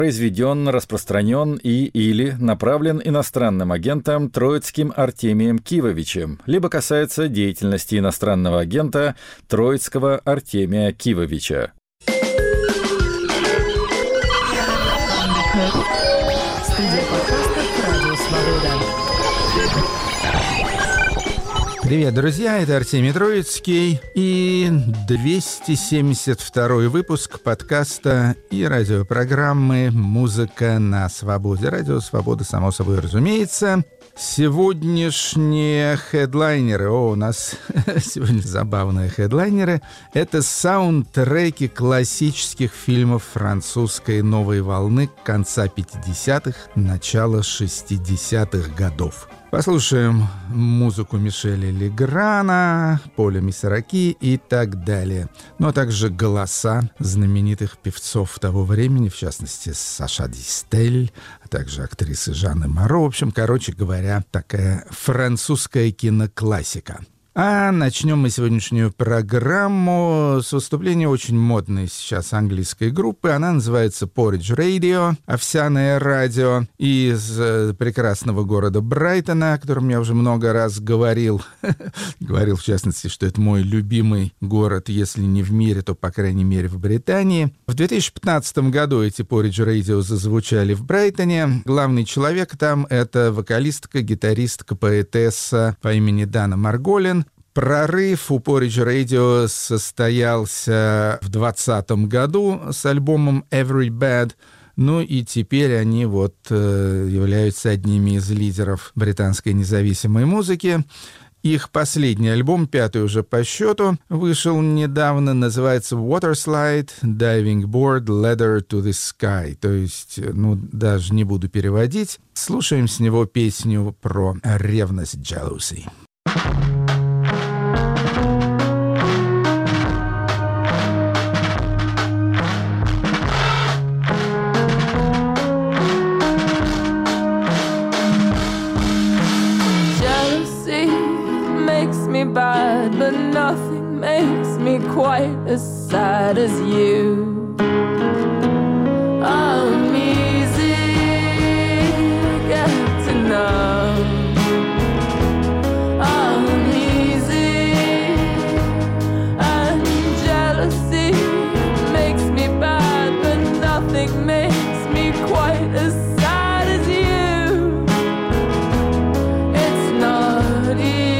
произведен, распространен или направлен иностранным агентом Троицким Артемием Кивовичем, либо касается деятельности иностранного агента Троицкого Артемия Кивовича. Студия подкастов «Радио Свобода». Привет, друзья, это Артемий Троицкий и 272-й выпуск подкаста и радиопрограммы «Музыка на свободе». Радио Свобода, само собой разумеется. Сегодняшние хедлайнеры, у нас сегодня забавные хедлайнеры, это саундтреки классических фильмов французской новой волны конца 50-х, начала 60-х годов. Послушаем музыку Мишеля Леграна, Поля Мисараки и так далее. Ну а также голоса знаменитых певцов того времени, в частности Саша Дистель, а также актрисы Жанны Моро. В общем, короче говоря, такая французская киноклассика. А начнем мы сегодняшнюю программу с выступления очень модной сейчас английской группы. Она называется Porridge Radio, овсяное радио, из прекрасного города Брайтона, о котором я уже много раз говорил. Говорил, в частности, что это мой любимый город, если не в мире, то, по крайней мере, в Британии. В 2015 году эти Porridge Radio зазвучали в Брайтоне. Главный человек там — это вокалистка, гитаристка, поэтесса по имени Дана Марголин. Прорыв у Porridge Radio состоялся в 2020 году с альбомом Every Bad. Ну и теперь они являются одними из лидеров британской независимой музыки. Их последний альбом, 5-й уже по счету, вышел недавно, называется Waterslide, Diving Board, Ladder to the Sky. То есть, даже не буду переводить. Слушаем с него песню про ревность, jealousy. Bad, but nothing makes me quite as sad as you. I'm easy to get to know. I'm easy, and jealousy makes me bad, but nothing makes me quite as sad as you. It's not easy.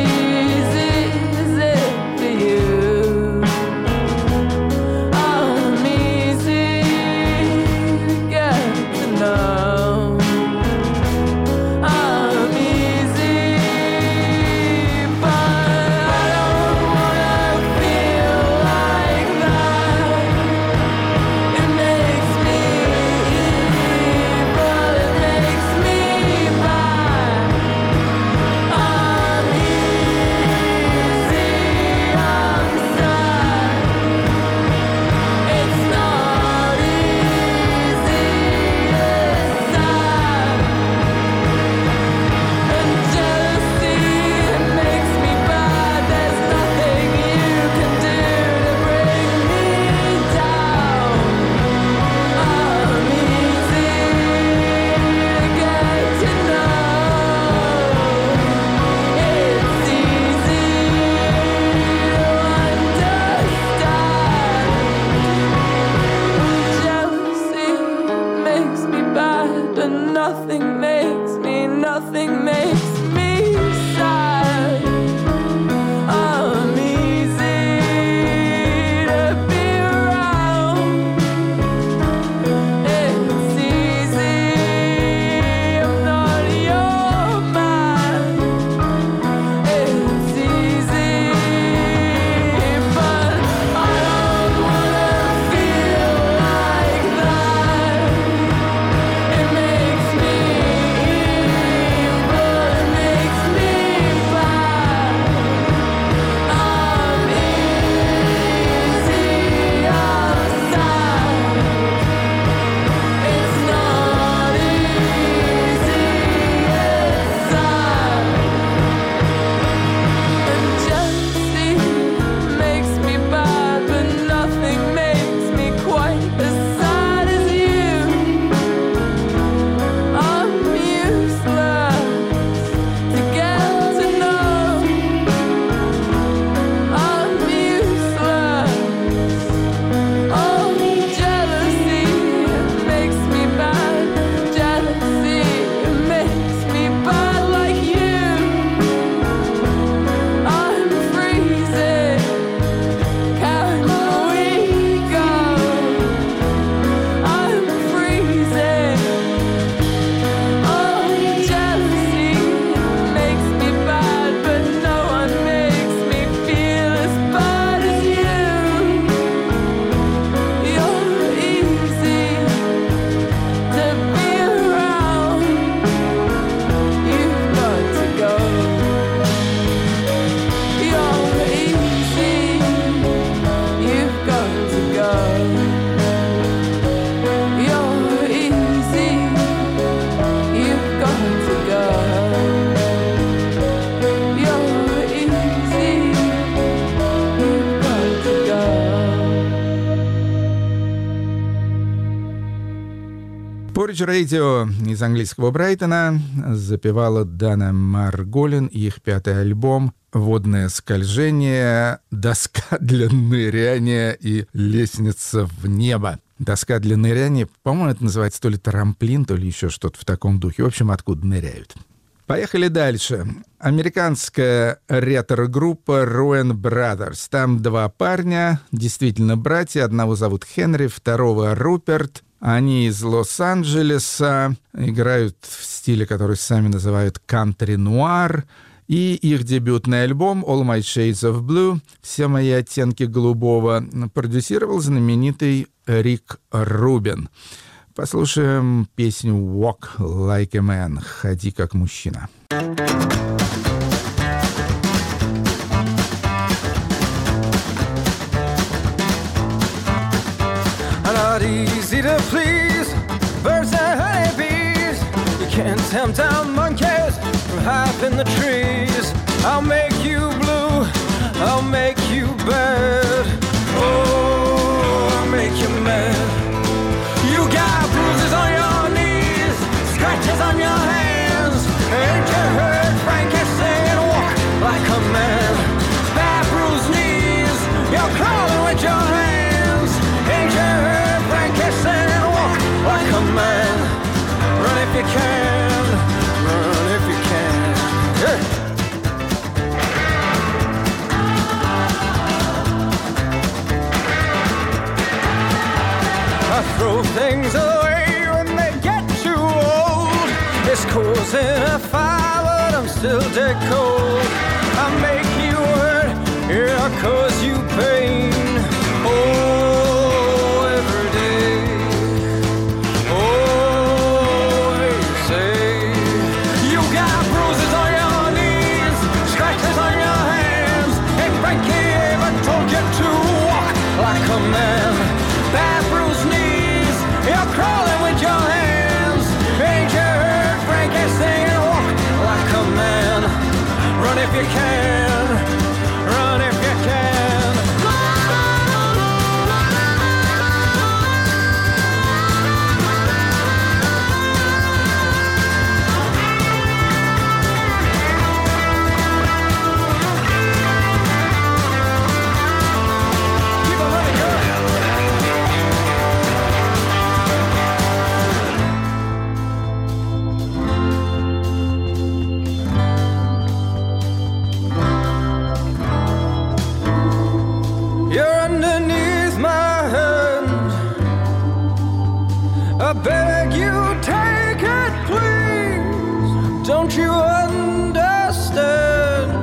Porridge Radio из английского Брайтона запевала Дана Марголин и их 5-й альбом «Водное скольжение», «Доска для ныряния» и «Лестница в небо». Доска для ныряния, по-моему, это называется то ли трамплин, то ли еще что-то в таком духе. В общем, откуда ныряют. Поехали дальше. Американская ретро-группа Ruan Brothers. Там 2 парня, действительно братья. Одного зовут Хенри, второго Руперт. Они из Лос-Анджелеса, играют в стиле, который сами называют кантри-нуар. И их дебютный альбом «All My Shades of Blue», «Все мои оттенки голубого», продюсировал знаменитый Рик Рубин. Послушаем песню «Walk Like a Man» — «Ходи как мужчина». Not easy to please, birds and honeybees. You can't tempt down monkeys from high up in the trees. I'll make you blue, I'll make you bad. Oh, I'll make you mad. You got bruises on your knees, scratches on your hands. Ain't you heard Frankie saying walk like a man? Bad bruised knees, you're crawling with your hands. Ain't you heard Frankie saying walk like a man? Run if you can, run if you can. Yeah. I throw things away when they get too old. It's causing a fire, but I'm still dead cold. I make you hurt, yeah, I cause you pain. Oh, every day. Oh, you say you got bruises on your knees, scratches on your hands. Ain't Frankie ever told you to walk like a man? Bad bruised knees, you're crawling with your hands. Ain't you heard Frankie saying walk like a man? Run if you can, run if you can. I beg you, take it, please. Don't you understand?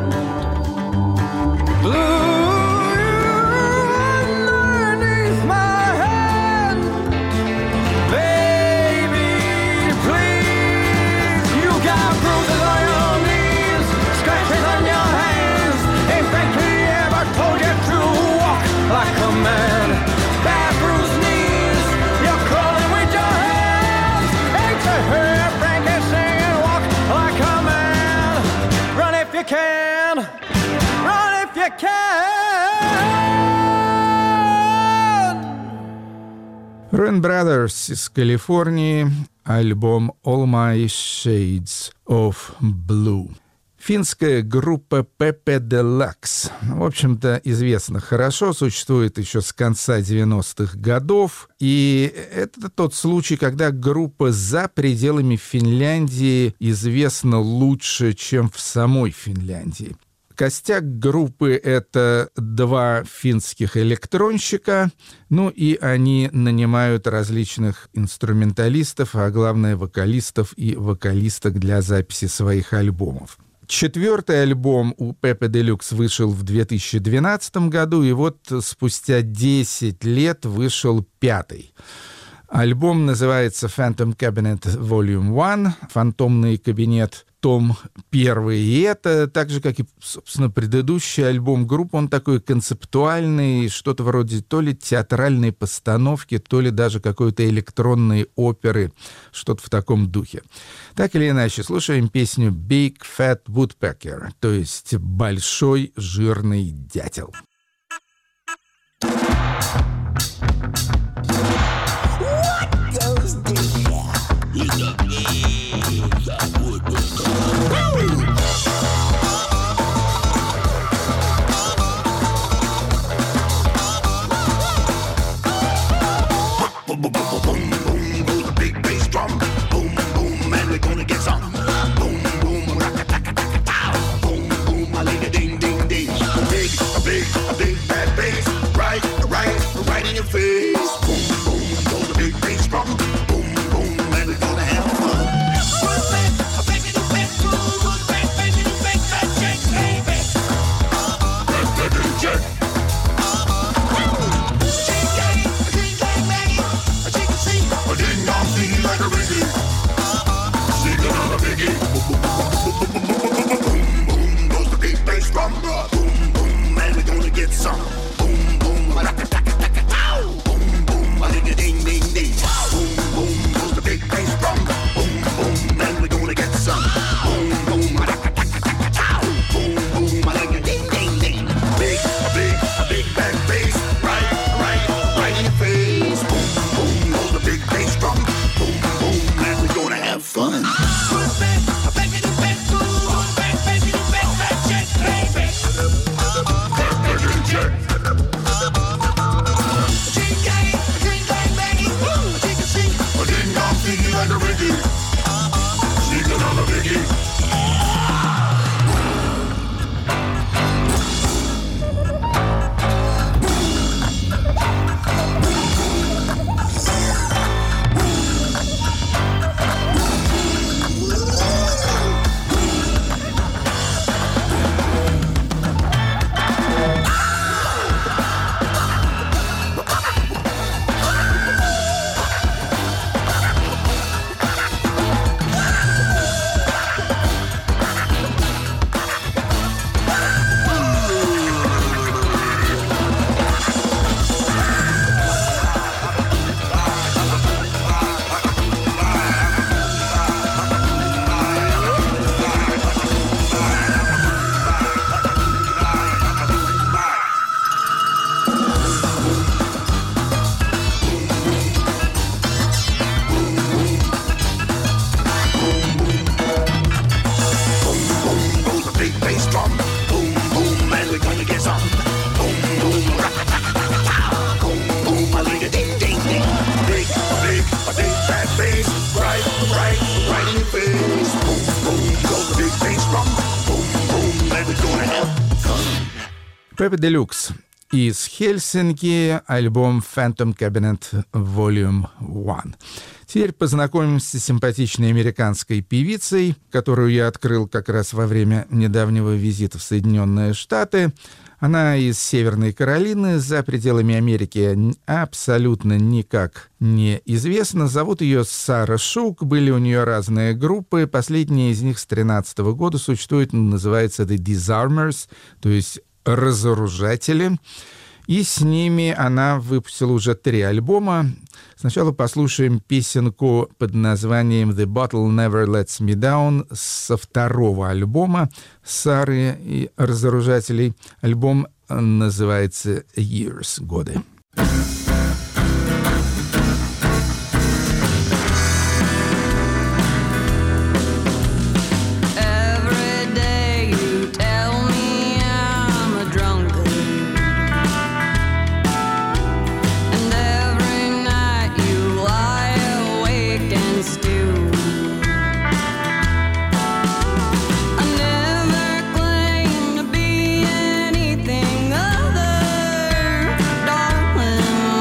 Blue, you're underneath my hand. Baby, please. You got bruises on your knees, scratches on your hands. Ain't Frankie ever told you to walk like a man? Bad bruised knees, you're crawling with your hands. Ain't you heard Frankie singing walk like a man? Run if you can, run if you can. Ruan Brothers из Калифорнии, альбом «All My Shades of Blue». Финская группа Pepe Deluxe. В общем-то, известна хорошо, существует еще с конца 90-х годов. И это тот случай, когда группа за пределами Финляндии известна лучше, чем в самой Финляндии. Костяк группы — это 2 финских электронщика, ну и они нанимают различных инструменталистов, а главное вокалистов и вокалисток для записи своих альбомов. 4-й альбом у Pepe Deluxe вышел в 2012 году, и вот спустя 10 лет вышел 5-й. Альбом называется Phantom Cabinet Volume 1, «Фантомный кабинет», том 1. И это, так же, как и, собственно, предыдущий альбом группы, он такой концептуальный, что-то вроде то ли театральной постановки, то ли даже какой-то электронной оперы, что-то в таком духе. Так или иначе, слушаем песню «Big Fat Woodpecker», то есть «Большой жирный дятел». What goes dear? like a Ricky. Sneaking on the Vicky. Pepe Deluxe из Хельсинки, альбом Phantom Cabinet Volume 1. Теперь познакомимся с симпатичной американской певицей, которую я открыл как раз во время недавнего визита в Соединенные Штаты. Она из Северной Каролины, за пределами Америки абсолютно никак не известна. Зовут ее Сара Шук, были у нее разные группы. Последняя из них с 2013 года существует, называется The Disarmers, то есть разоружатели. И с ними она выпустила уже 3 альбома. Сначала послушаем песенку под названием «The Bottle Never Lets Me Down» со 2-го альбома Сары и разоружателей. Альбом называется «Years» — «Годы». Darling,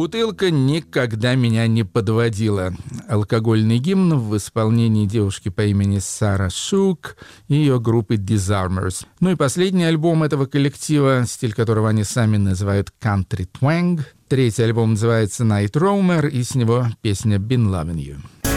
бутылка никогда меня не подводила. Алкогольный гимн в исполнении девушки по имени Сара Шук и ее группы Disarmers. Ну и последний альбом этого коллектива, стиль которого они сами называют Country Twang. Третий альбом называется Night Roamer, и с него песня Been Loving You.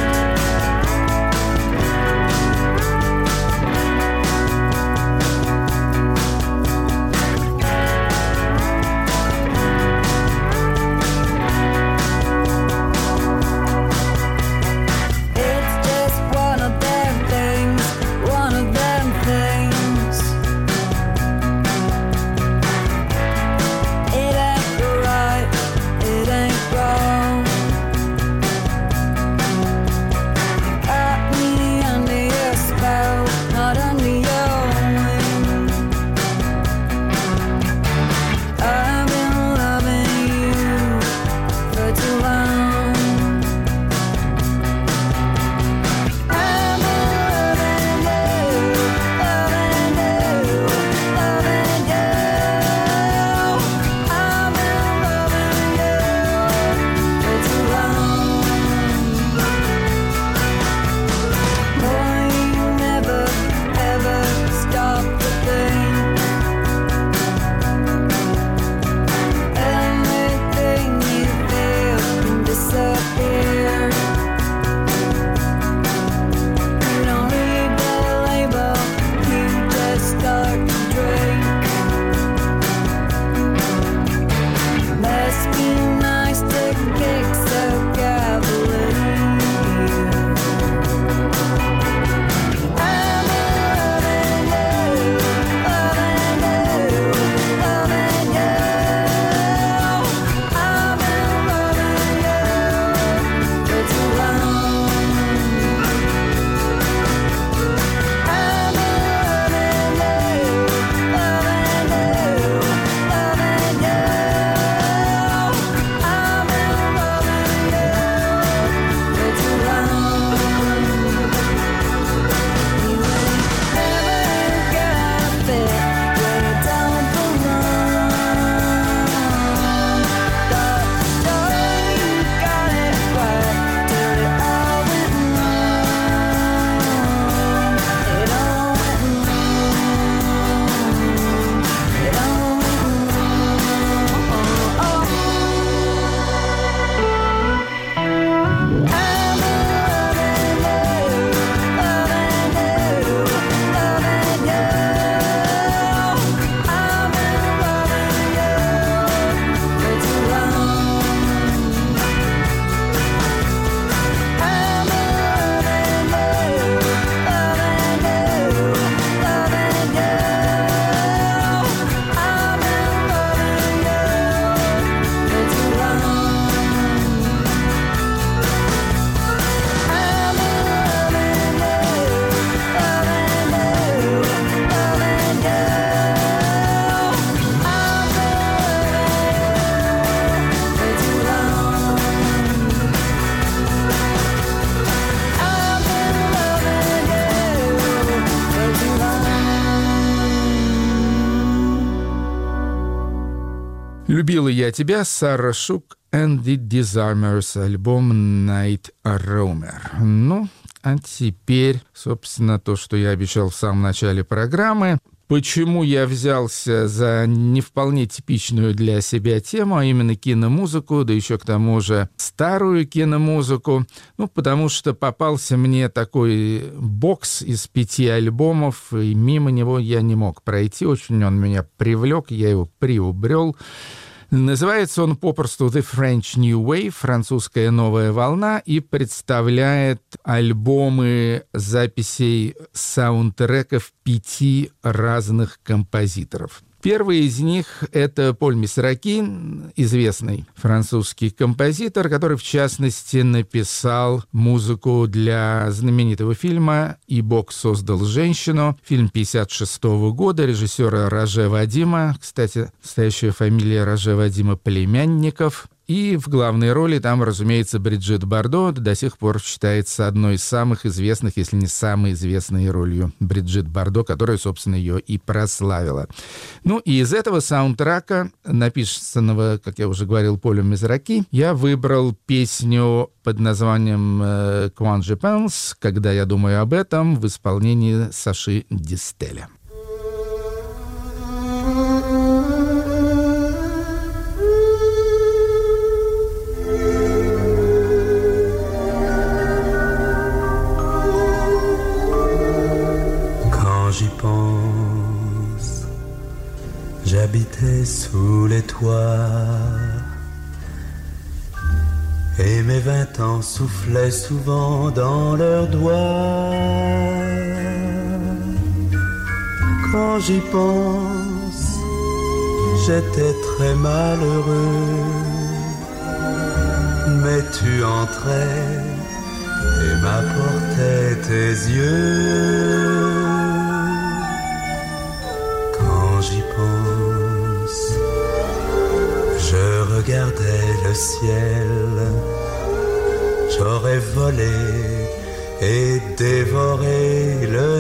«Любила я тебя», Сара Шук and the Disarmers, альбом Night Roamer. Ну, а теперь, собственно, то, что я обещал в самом начале программы. Почему я взялся за не вполне типичную для себя тему, а именно киномузыку, да еще к тому же старую киномузыку? Ну, потому что попался мне такой бокс из 5 альбомов, и мимо него я не мог пройти. Очень он меня привлек, я его приобрел. Называется он попросту «The French New Wave», французская новая волна, и представляет альбомы записей саундтреков 5 разных композиторов. Первый из них — это Поль Месраки, известный французский композитор, который, в частности, написал музыку для знаменитого фильма «И Бог создал женщину», фильм 1956 года, режиссера Роже Вадима, кстати, настоящая фамилия Роже Вадима Племянников. И в главной роли там, разумеется, Бриджит Бардо, до сих пор считается одной из самых известных, если не самой известной ролью Бриджит Бардо, которая, собственно, ее и прославила. Ну и из этого саундтрека, написанного, как я уже говорил, Полем Мизраки, я выбрал песню под названием «Quand je pense», «Когда я думаю об этом», в исполнении Саши Дистеля. J'y pense, j'habitais sous les toits et mes 20 ans soufflaient souvent dans leurs doigts. Quand j'y pense, j'étais très malheureux, mais tu entrais et m'apportais tes yeux. J'y pense, je regardais le ciel, j'aurais volé et dévoré le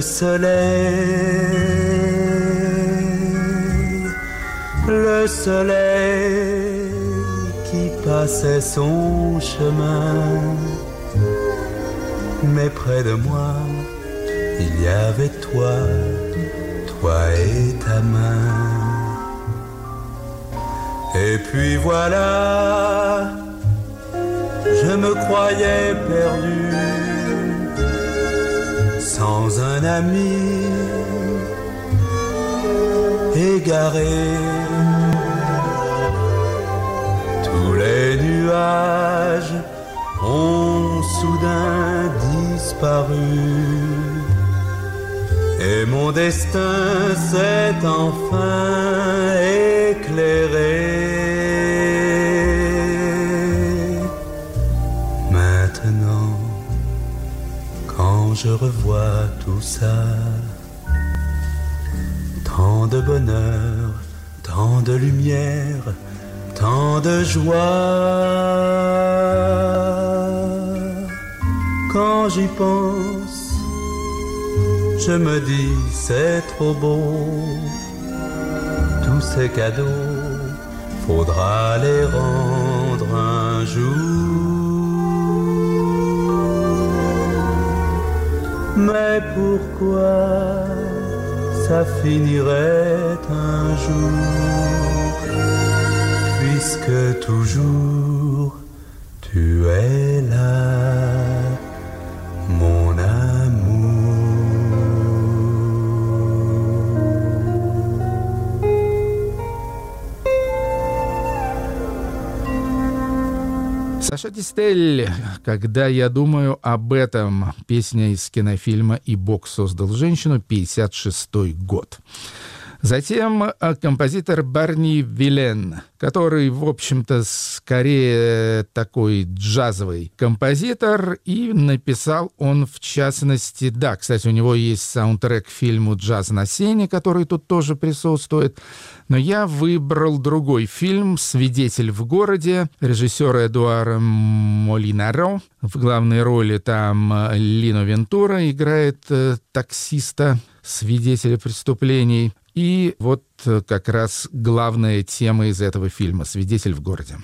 soleil qui passait son chemin, mais près de moi, il y avait toi et ta main. Et puis voilà, je me croyais perdu, sans un ami, égaré. Tous les nuages ont soudain disparu. Et mon destin s'est enfin éclairé. Maintenant, quand je revois tout ça, tant de bonheur, tant de lumière, tant de joie. Quand j'y pense, je me dis c'est trop beau, tous ces cadeaux, faudra les rendre un jour. Mais pourquoi ça finirait un jour, puisque toujours tu es là, mon amour. Саша Дистель, «Когда я думаю об этом», песня из кинофильма «И Бог создал женщину», 1956 год. Затем композитор Барни Вилен, который, в общем-то, скорее такой джазовый композитор, и написал он, в частности, да, кстати, у него есть саундтрек к фильму «Джаз на сене», который тут тоже присутствует, но я выбрал другой фильм «Свидетель в городе» режиссера Эдуара Молинаро. В главной роли там Лино Вентура играет таксиста, свидетеля преступлений. И вот как раз главная тема из этого фильма «Свидетель в городе».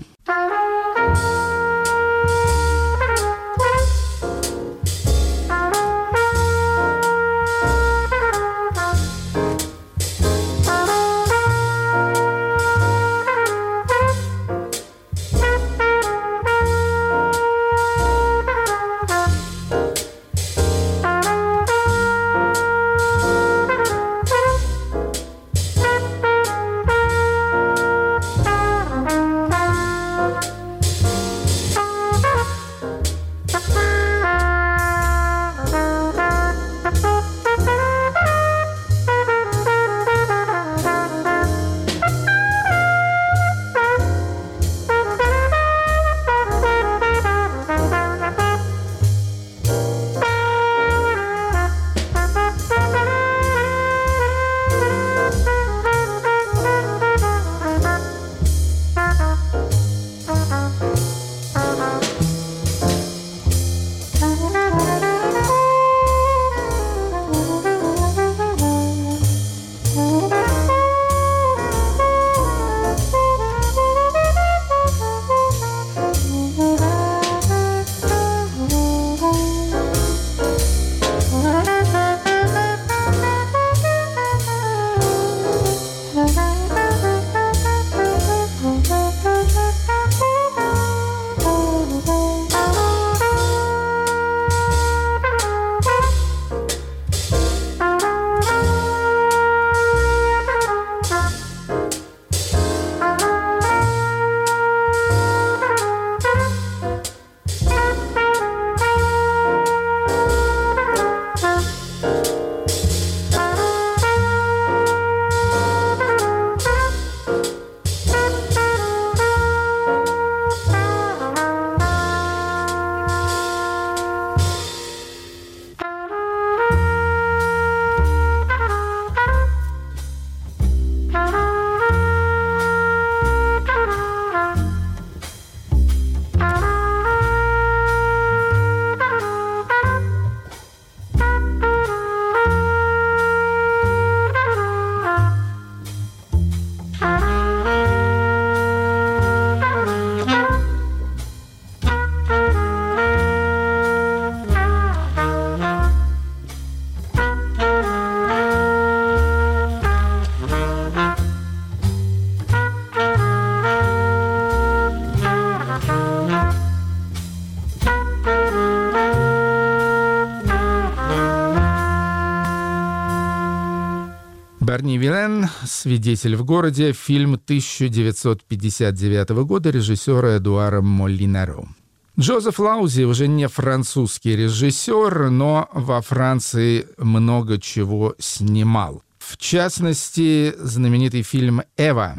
Парни Вилен, «Свидетель в городе», фильм 1959 года режиссера Эдуара Молинаро. Джозеф Лаузи уже не французский режиссер, но во Франции много чего снимал. В частности, знаменитый фильм «Эва»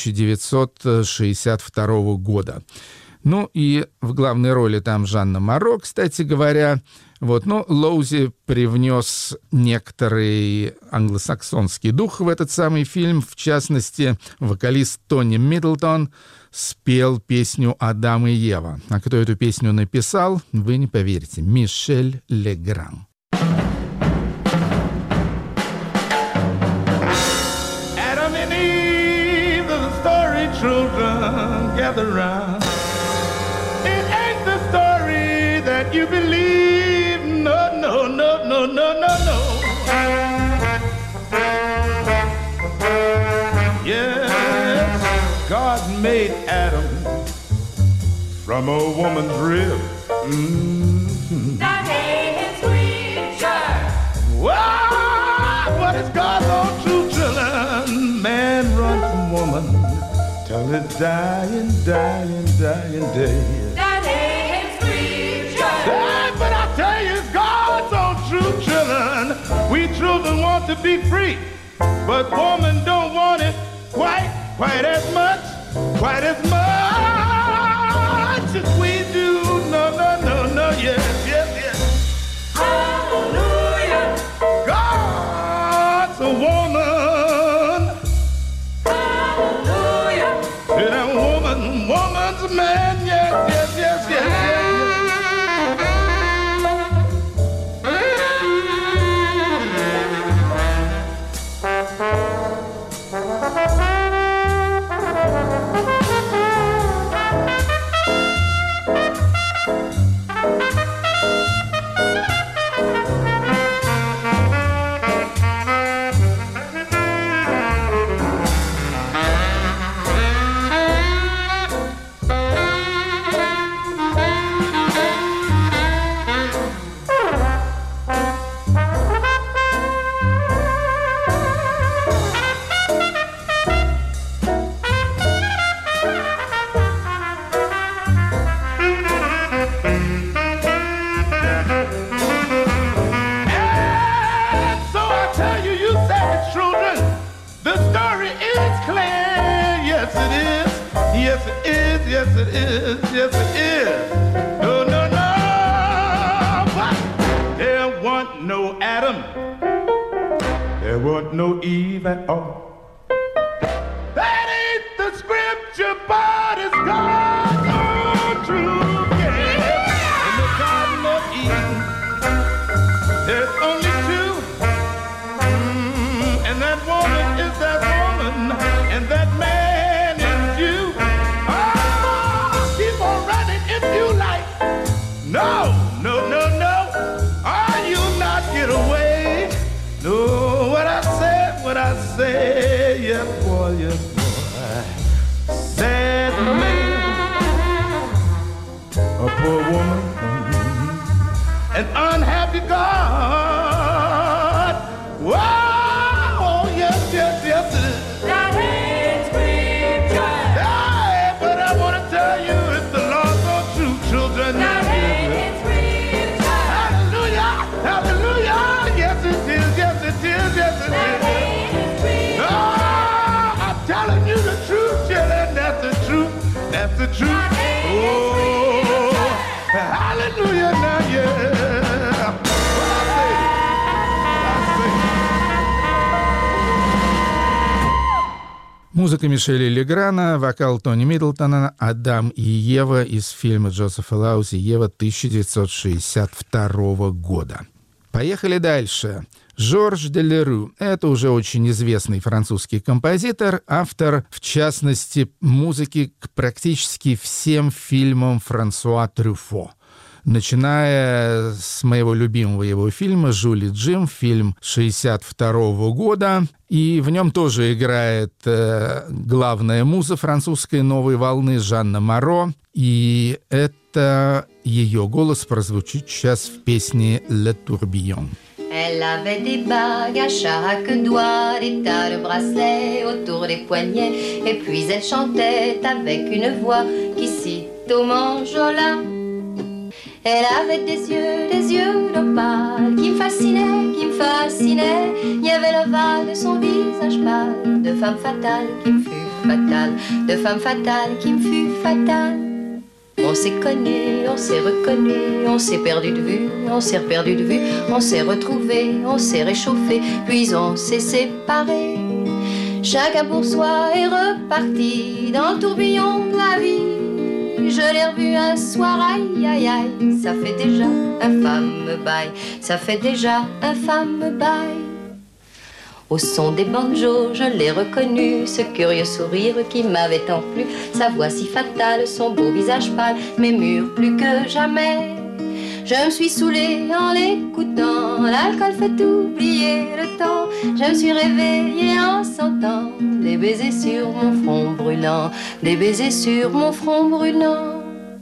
1962 года. Ну и в главной роли там Жанна Моро, кстати говоря. Но Лоузи привнес некоторый англосаксонский дух в этот самый фильм. В частности, вокалист Тони Миддлтон спел песню «Адам и Ева». А кто эту песню написал, вы не поверите. Мишель Легран. Adam and Eve, the story children gather round. It ain't the story that you believe. No, no, no, no, no, no, no. Yes, God made Adam from a woman's rib. Mm-hmm. That ain't his creature. Wow, what is God's own true children? Man run from woman till it's dying, dying, dying day. That ain't his creature. Hey, but I tell you, it's God's own true children. We children want to be free, but woman don't want it quite as much as we do. No, no, no, no, yes, yes, yes. Hallelujah. God's a woman. Hallelujah. And a woman's a man. Yes, yes, yes, yes, yes. Yes, it is. No, no, no. But there wasn't no Adam. There wasn't no Eve at all. That ain't the scripture, but it's God's own truth. Yeah. In the Garden of Eden, there's only two. And that woman is that woman, and that man is you. No, no, no, no. Are you not get away? No, what I say, yes, boy, boy. Sad man, a poor woman, an unhappy God. Wow, yes, yes, yes, it is. That ain't scripture. Hey, but I want to tell you, it's the Lord's own true children. That ain't his creature. Hallelujah, hallelujah. Yes, it is, yes, it is, yes, it That is. ain't his creature. Oh, I'm telling you the truth, children. That's the truth. That's the truth. Oh, hallelujah, now, yeah. What I say? Музыка Мишеля Леграна, вокал Тони Миддлтона, «Адам и Ева» из фильма Джозефа Лаузи «Ева» 1962 года. Поехали дальше. Жорж де Леру – это уже очень известный французский композитор, автор, в частности, музыки к практически всем фильмам Франсуа Трюфо. Начиная с моего любимого его фильма «Жюль и Джим», фильм 1962 года. И в нем тоже играет главная муза французской новой волны Жанна Моро. И это ее голос прозвучит сейчас в песне «Le Tourbillon». Elle avait des bagues à chaque doigt, des tas de bracelets autour des poignets. Et puis elle chantait avec une voix qui cite au manjola. Elle avait des yeux d'opale qui me fascinaient, qui me fascinaient. Il y avait l'ovale de son visage pâle, de femme fatale qui me fut fatale, de femme fatale qui me fut fatale. On s'est connus, on s'est reconnus, on s'est perdu de vue, on s'est perdu de vue, on s'est retrouvés, on s'est réchauffés, puis on s'est séparés. Chacun pour soi est reparti dans le tourbillon de la vie. Je l'ai revu un soir, aïe aïe aïe, ça fait déjà un fameux bail, ça fait déjà un fameux bail. Au son des banjos, je l'ai reconnu, ce curieux sourire qui m'avait tant plu, sa voix si fatale, son beau visage pâle, mais mûr plus que jamais. Je me suis saoulée en l'écoutant, l'alcool fait oublier le temps. Je me suis réveillée en sentant des baisers sur mon front brûlant, des baisers sur mon front brûlant.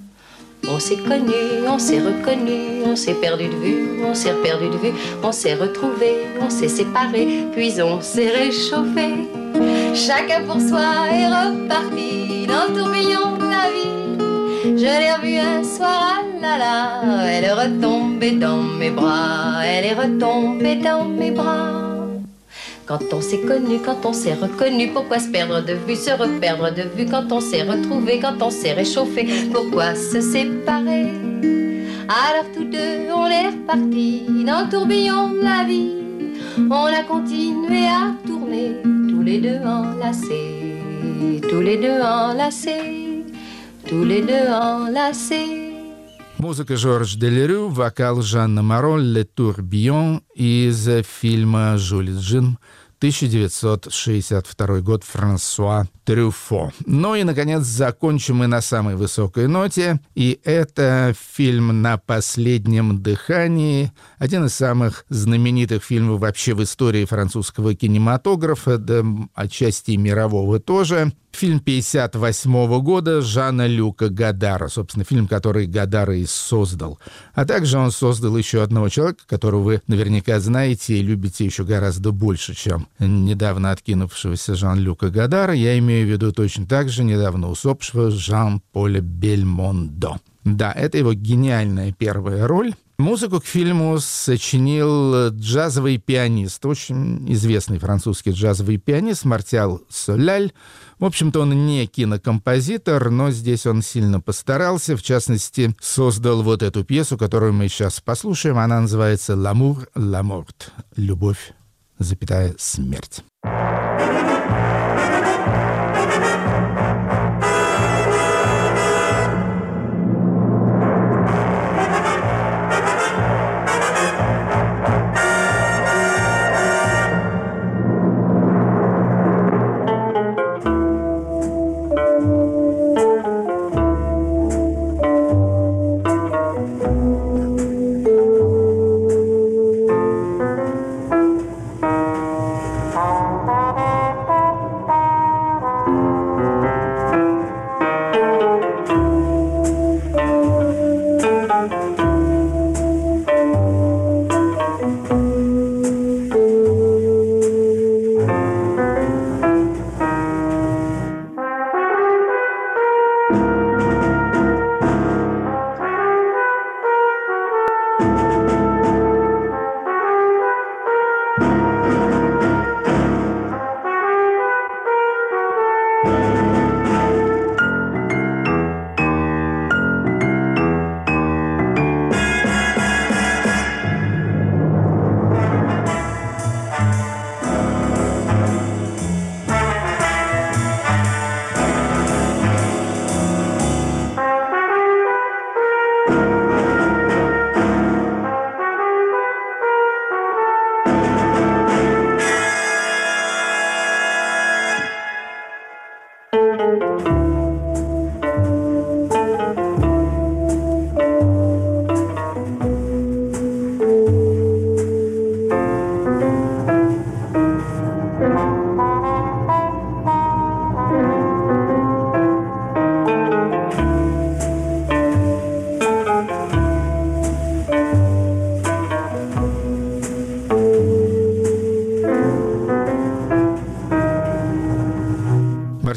On s'est connus, on s'est reconnus, on s'est perdu de vue, on s'est perdu de vue, on s'est retrouvés, on s'est séparés, puis on s'est réchauffés. Chacun pour soi est reparti dans le tourbillon de la vie. Je l'ai revue un soir, ah là là, elle est retombée dans mes bras, elle est retombée dans mes bras. Quand on s'est connu, quand on s'est reconnu, pourquoi se perdre de vue, se reperdre de vue? Quand on s'est retrouvé, quand on s'est réchauffé, pourquoi se séparer? Alors tous deux, on est repartis dans le tourbillon de la vie. On a continué à tourner, tous les deux enlacés, tous les deux enlacés, tous les deux enlacés. Музыка Жорж Делерю, вокал Жанна Моро, «Le Tourbillon» из фильма «Жюль Джин», 1962 год, Франсуа Трюфо. Ну и, наконец, закончим мы на самой высокой ноте. И это фильм «На последнем дыхании». Один из самых знаменитых фильмов вообще в истории французского кинематографа, да отчасти и мирового тоже. Фильм 1958 года Жана-Люка Годара. Собственно, фильм, который Годар и создал. А также он создал еще одного человека, которого вы наверняка знаете и любите еще гораздо больше, чем недавно откинувшегося Жан-Люка Годара. Я имею в виду точно так же недавно усопшего Жан-Поля Бельмондо. Да, это его гениальная первая роль. Музыку к фильму сочинил джазовый пианист, очень известный французский джазовый пианист Мартиал Соляль. В общем-то, он не кинокомпозитор, но здесь он сильно постарался. В частности, создал вот эту пьесу, которую мы сейчас послушаем. Она называется «L'amour, la mort» — «Любовь, запятая, смерть».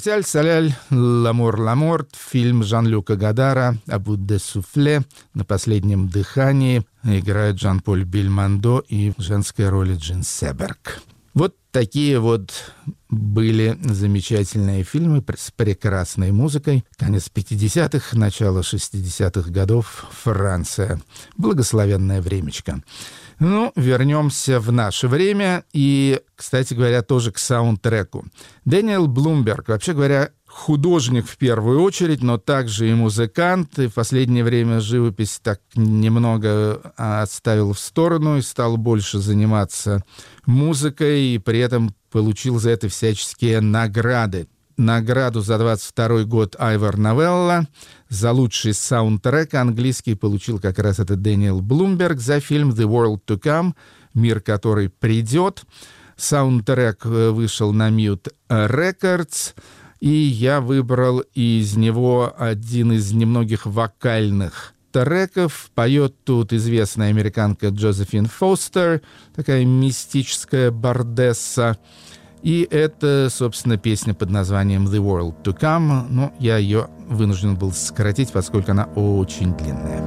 коммерциаль, соляль, ламор, фильм Жан-Люка Годара «Абу де суфле», «На последнем дыхании» играют Жан-Поль Бельмондо и в женской роли Джин Себерг. Вот такие вот были замечательные фильмы с прекрасной музыкой. Конец 50-х, начало 60-х годов, Франция. Благословенное времечко. Ну, вернемся в наше время и, кстати говоря, тоже к саундтреку. Дэниел Блумберг, вообще говоря, художник в первую очередь, но также и музыкант. И в последнее время живопись так немного отставил в сторону и стал больше заниматься музыкой, и при этом получил за это всяческие награды. Награду за 22 год Айвор Новелла, за лучший саундтрек английский получил как раз этот Дэниел Блумберг за фильм «The World to Come», «Мир, который придет». Саундтрек вышел на Mute Records, и я выбрал из него один из немногих вокальных треков. Поет тут известная американка Джозефин Фостер, такая мистическая бардесса. И это, собственно, песня под названием «The World to Come». Но я ее вынужден был сократить, поскольку она очень длинная.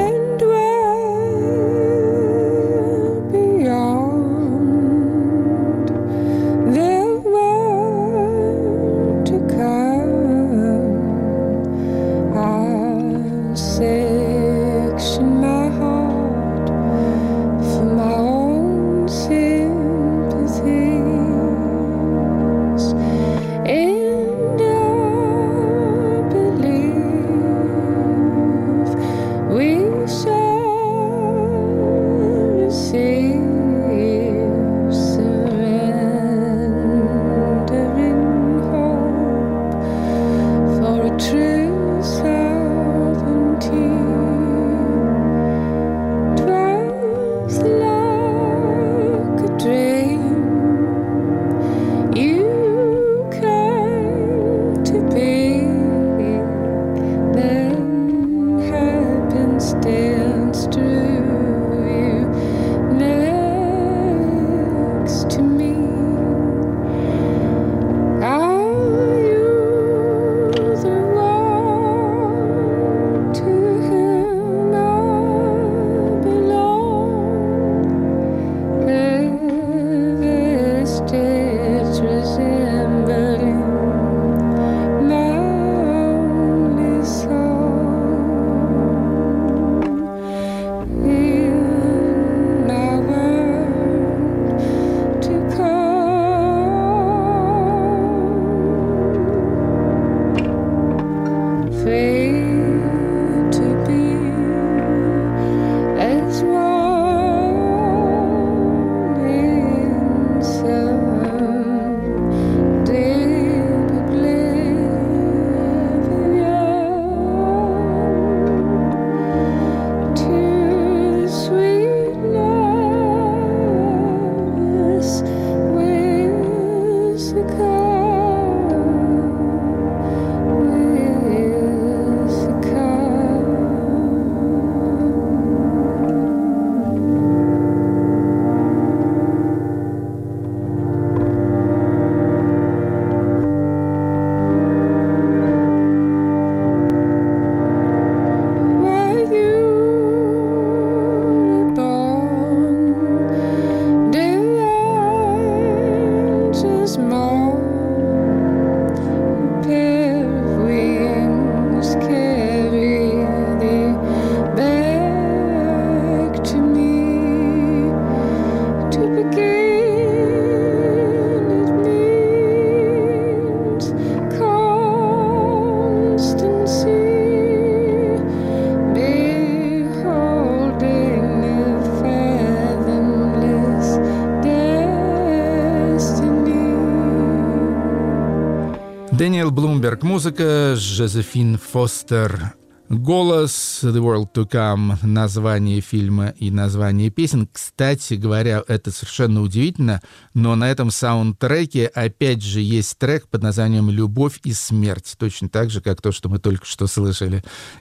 Дэниел Блумберг, музыка, Жозефин Фостер, голос, «The World to Come», название фильма и название песен. Кстати говоря, это совершенно удивительно, но на этом саундтреке опять же есть трек под названием «Любовь и смерть», точно так же, как то, что мы только что слышали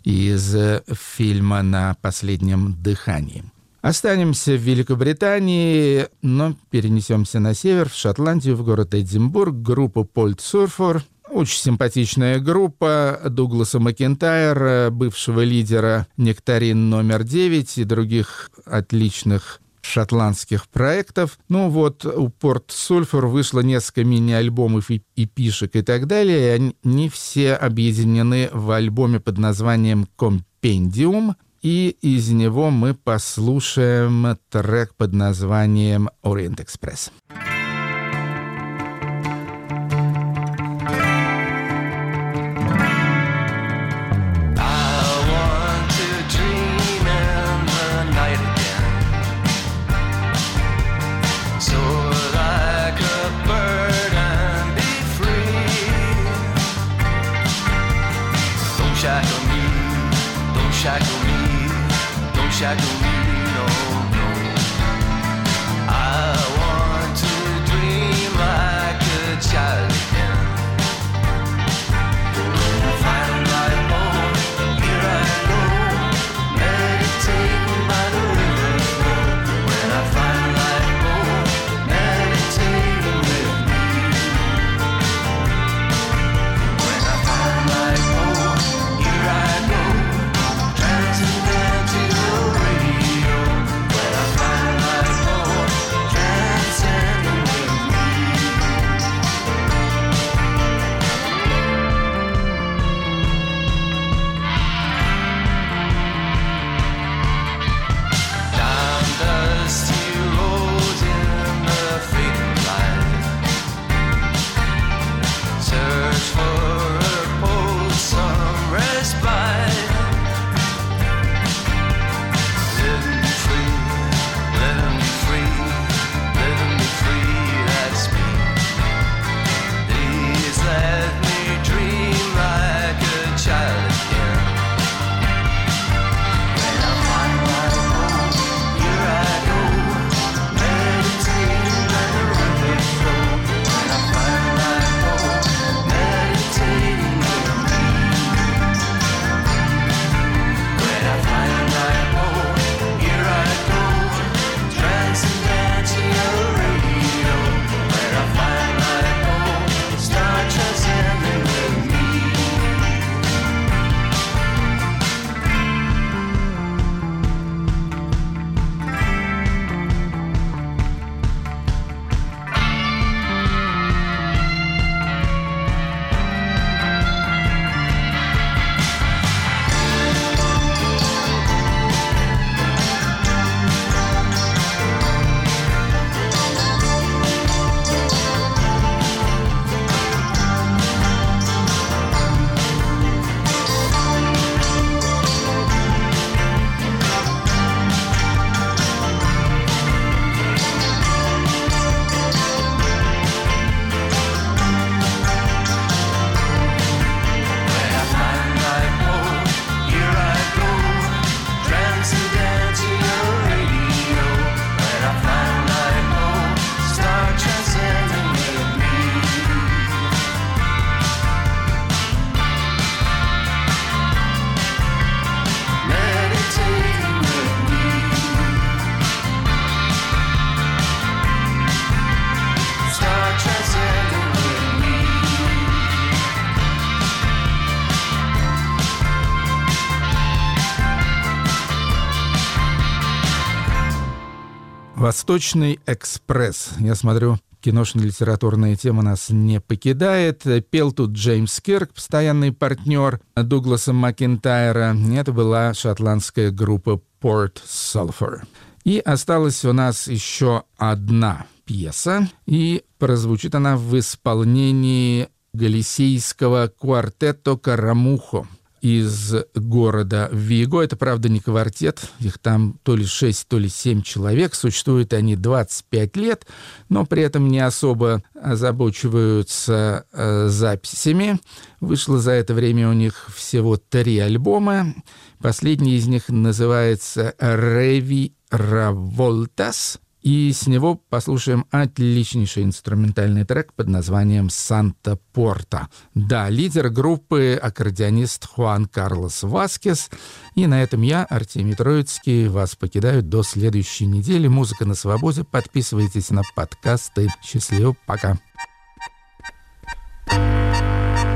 из фильма «На последнем дыхании». Останемся в Великобритании, но перенесемся на север, в Шотландию, в город Эдинбург, группа Polt Surfer. Очень симпатичная группа Дугласа Макентайра, бывшего лидера «Нектарин номер 9» и других отличных шотландских проектов. Ну вот, у Порт Сульфур вышло несколько мини-альбомов и пишек и так далее, и они все объединены в альбоме под названием «Компендиум», и из него мы послушаем трек под названием «Ориент Экспресс». Shadow me, no, no. I want to dream like a child again. When I find my home, here I go, meditating by the river's flow. When I find my home, meditating with me. When I find my home, here I go, transcendental. «Восточный экспресс». Я смотрю, киношно-литературная тема нас не покидает. Пел тут Джеймс Кирк, постоянный партнер Дугласа Макентайра. Это была шотландская группа Порт Сульфур. И осталась у нас еще одна пьеса, и прозвучит она в исполнении галисийского квартетто «Карамухо» из города Виго. Это, правда, не квартет, их там то ли 6, то ли 7 человек. Существуют они 25 лет, но при этом не особо озабочиваются записями. Вышло за это время у них всего 3 альбома. Последний из них называется «Реви Раволтас», и с него послушаем отличнейший инструментальный трек под названием «Санта Порта». Да, лидер группы — аккордеонист Хуан Карлос Васкес. И на этом я, Артемий Троицкий, вас покидаю до следующей недели. Музыка на свободе. Подписывайтесь на подкасты. Счастливо, пока.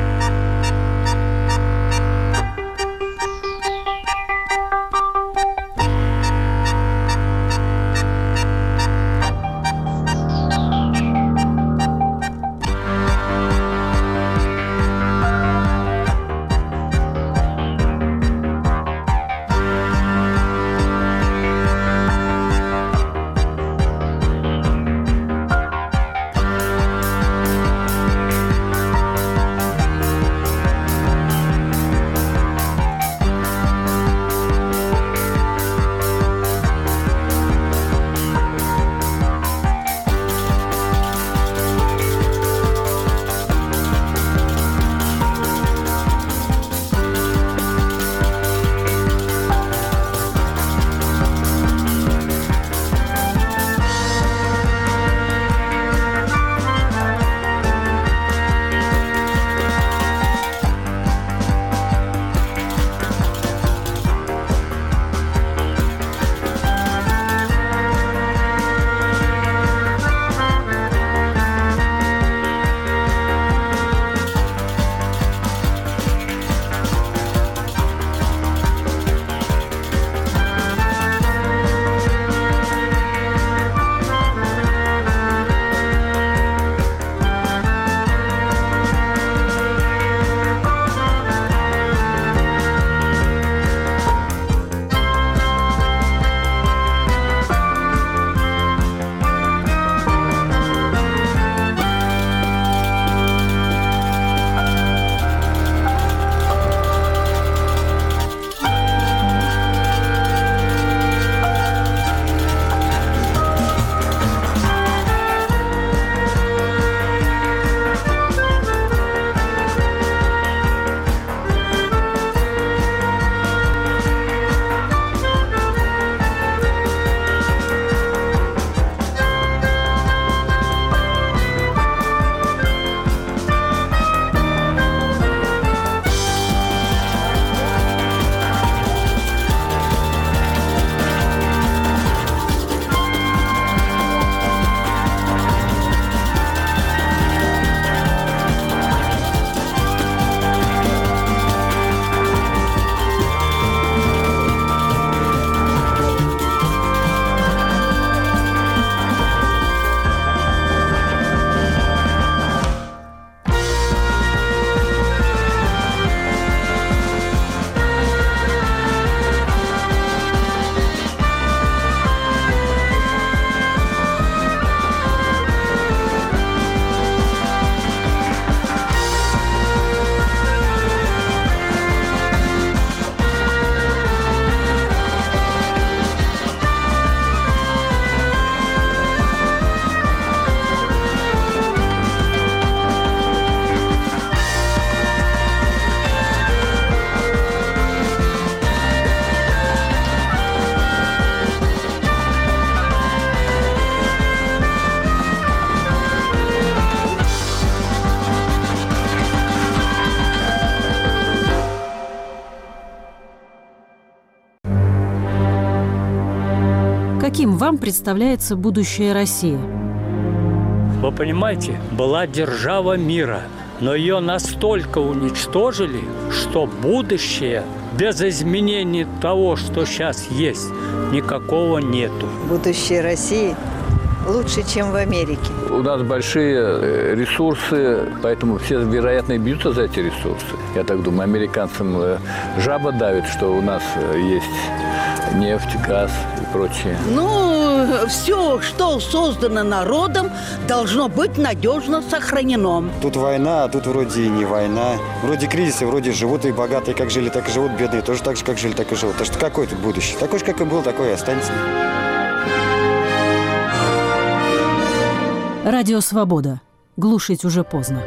Каким вам представляется будущее России? Вы понимаете, была держава мира, но ее настолько уничтожили, что будущее без изменений того, что сейчас есть, никакого нету. Будущее России лучше, чем в Америке. У нас большие ресурсы, поэтому все, вероятно, и бьются за эти ресурсы. Я так думаю, американцам жаба давит, что у нас есть нефть, газ и прочее. Все, что создано народом, должно быть надежно сохранено. Тут война, а тут вроде и не война. Вроде кризисы, вроде живут и богатые, как жили, так и живут, бедные тоже так же, как жили, так и живут. Так что какое тут будущее? Такое же, как и был, такое и останется. Радио «Свобода». Глушить уже поздно.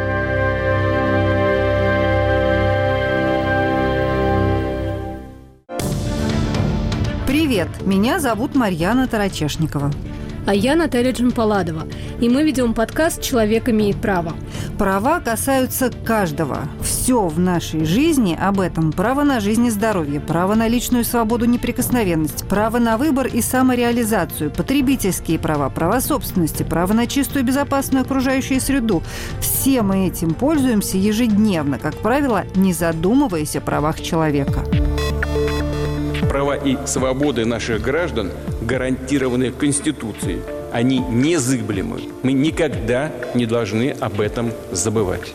Привет, меня зовут Марьяна Тарачешникова. А я Наталья Джампаладова. И мы ведем подкаст «Человек имеет право». Права касаются каждого. Все в нашей жизни об этом. Право на жизнь и здоровье, право на личную свободу, неприкосновенность, право на выбор и самореализацию, потребительские права, права собственности, право на чистую и безопасную окружающую среду. Все мы этим пользуемся ежедневно, как правило, не задумываясь о правах человека. Права и свободы наших граждан гарантированы Конституцией. Они незыблемы. Мы никогда не должны об этом забывать.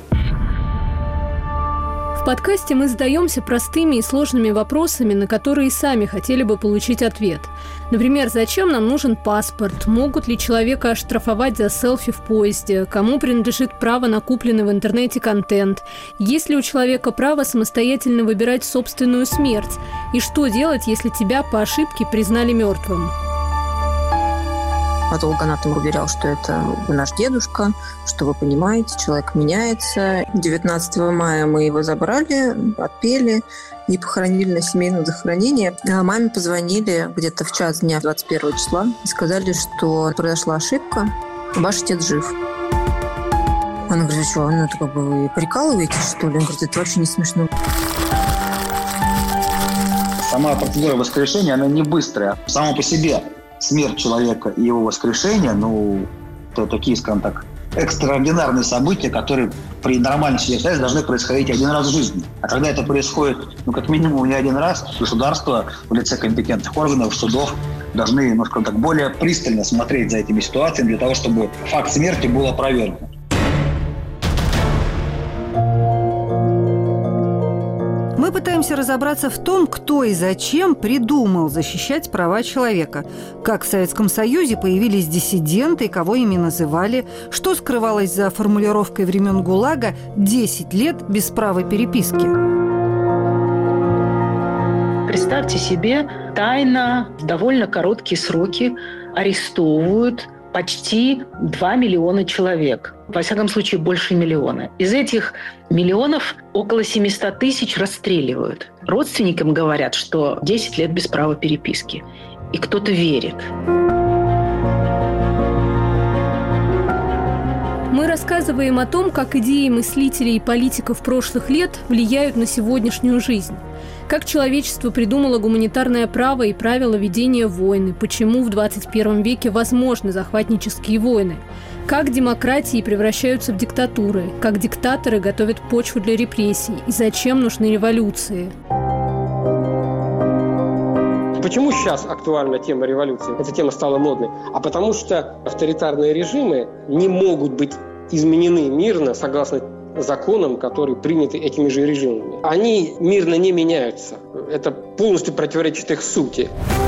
В подкасте мы задаемся простыми и сложными вопросами, на которые сами хотели бы получить ответ. Например, зачем нам нужен паспорт? Могут ли человека оштрафовать за селфи в поезде? Кому принадлежит право на купленный в интернете контент? Есть ли у человека право самостоятельно выбирать собственную смерть? И что делать, если тебя по ошибке признали мертвым? Патологоанатом уверял, что это наш дедушка, что вы понимаете, человек меняется. 19 мая мы его забрали, отпели и похоронили на семейном захоронении. А маме позвонили где-то в час дня 21 числа и сказали, что произошла ошибка, ваш отец жив. Она говорит, что, это как бы вы прикалываетесь, что ли? Он говорит, это вообще не смешно. Сама процедура воскрешения, она не быстрая. Само по себе смерть человека и его воскрешение, это такие, скажем так, экстраординарные события, которые при нормальной ситуации должны происходить один раз в жизни. А когда это происходит, как минимум не один раз, государство в лице компетентных органов, судов должны, скажем так, более пристально смотреть за этими ситуациями для того, чтобы факт смерти был опровергнут. Мы пытаемся разобраться в том, кто и зачем придумал защищать права человека. Как в Советском Союзе появились диссиденты, кого ими называли, что скрывалось за формулировкой времен ГУЛАГа «10 лет без права переписки». Представьте себе, тайно в довольно короткие сроки арестовывают почти 2 миллиона человек. Во всяком случае, больше миллиона. Из этих миллионов около 700 тысяч расстреливают. Родственникам говорят, что 10 лет без права переписки. И кто-то верит. Мы рассказываем о том, как идеи мыслителей и политиков прошлых лет влияют на сегодняшнюю жизнь. Как человечество придумало гуманитарное право и правила ведения войны, почему в 21 веке возможны захватнические войны, как демократии превращаются в диктатуры, как диктаторы готовят почву для репрессий и зачем нужны революции. Почему сейчас актуальна тема революции? Эта тема стала модной. А потому что авторитарные режимы не могут быть изменены мирно согласно законам, которые приняты этими же режимами. Они мирно не меняются. Это полностью противоречит их сути.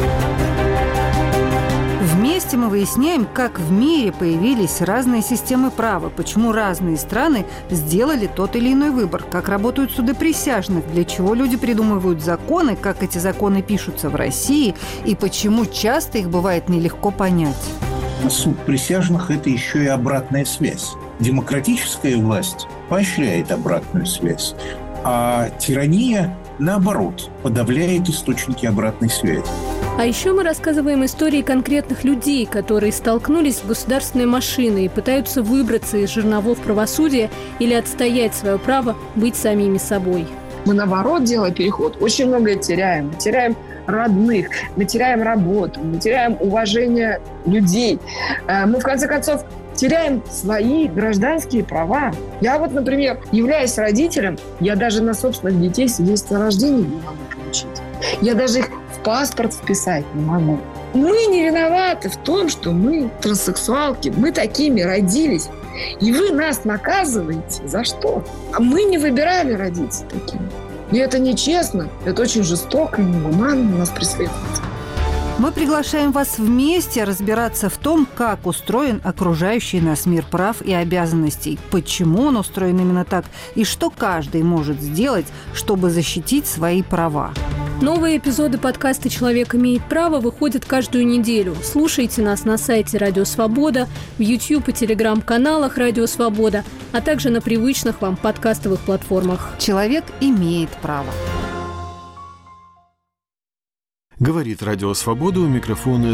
Вместе мы выясняем, как в мире появились разные системы права, почему разные страны сделали тот или иной выбор, как работают суды присяжных, для чего люди придумывают законы, как эти законы пишутся в России и почему часто их бывает нелегко понять. Суд присяжных – это еще и обратная связь. Демократическая власть поощряет обратную связь, а тирания, наоборот, подавляет источники обратной связи. А еще мы рассказываем истории конкретных людей, которые столкнулись с государственной машиной и пытаются выбраться из жерновов правосудия или отстоять свое право быть самими собой. Мы, наоборот, делая переход, очень многое теряем. Теряем родных, мы теряем работу, мы теряем уважение людей. Мы, в конце концов, теряем свои гражданские права. Я вот, например, являясь родителем, я даже на собственных детей свидетельство о рождении не могу получить. Я даже их в паспорт вписать не могу. Мы не виноваты в том, что мы транссексуалки, мы такими родились. И вы нас наказываете за что? А мы не выбирали родиться такими. И это нечестно, это очень жестоко и негуманно нас преследует. Мы приглашаем вас вместе разбираться в том, как устроен окружающий нас мир прав и обязанностей, почему он устроен именно так и что каждый может сделать, чтобы защитить свои права. Новые эпизоды подкаста «Человек имеет право» выходят каждую неделю. Слушайте нас на сайте «Радио Свобода», в YouTube и Telegram-каналах «Радио Свобода», а также на привычных вам подкастовых платформах. Человек имеет право. Говорит Радио Свобода, у микрофона